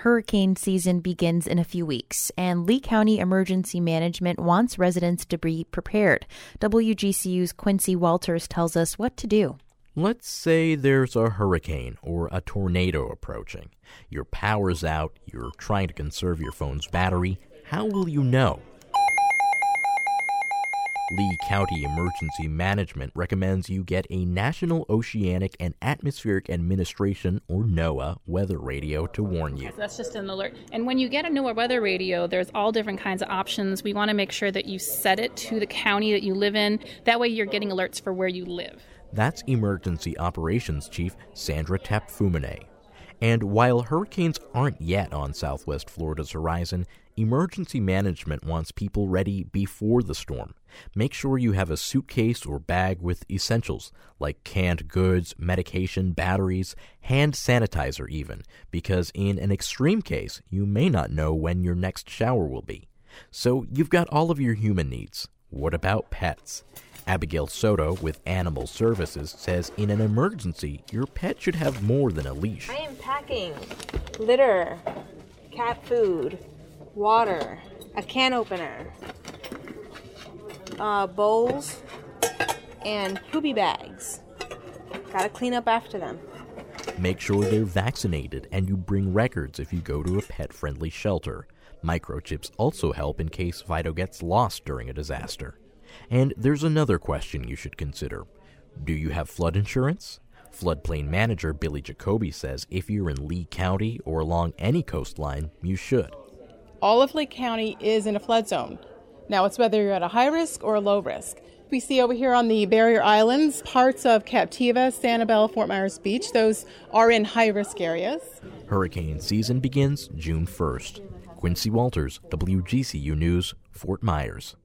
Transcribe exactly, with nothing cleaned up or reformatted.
Hurricane season begins in a few weeks, and Lee County Emergency Management wants residents to be prepared. W G C U's Quincy Walters tells us what to do. Let's say there's a hurricane or a tornado approaching. Your power's out, you're trying to conserve your phone's battery. How will you know? Lee County Emergency Management recommends you get a National Oceanic and Atmospheric Administration, or NOAA, weather radio to warn you. So that's just an alert. And when you get a NOAA weather radio, there's all different kinds of options. We want to make sure that you set it to the county that you live in. That way you're getting alerts for where you live. That's Emergency Operations Chief Sandra Tep-Fumine. And while hurricanes aren't yet on Southwest Florida's horizon, Emergency Management wants people ready before the storm. Make sure you have a suitcase or bag with essentials like canned goods, medication, batteries, hand sanitizer even, because in an extreme case, you may not know when your next shower will be. So you've got all of your human needs. What about pets? Abigail Soto with Animal Services says in an emergency, your pet should have more than a leash. I am packing litter, cat food, water, a can opener, uh, bowls, and poopy bags. Gotta clean up after them. Make sure they're vaccinated and you bring records if you go to a pet-friendly shelter. Microchips also help in case Fido gets lost during a disaster. And there's another question you should consider. Do you have flood insurance? Floodplain manager Billy Jacoby says if you're in Lee County or along any coastline, you should. All of Lake County is in a flood zone. Now, it's whether you're at a high risk or a low risk. We see over here on the barrier islands, parts of Captiva, Sanibel, Fort Myers Beach. Those are in high-risk areas. Hurricane season begins June first. Quincy Walters, W G C U News, Fort Myers.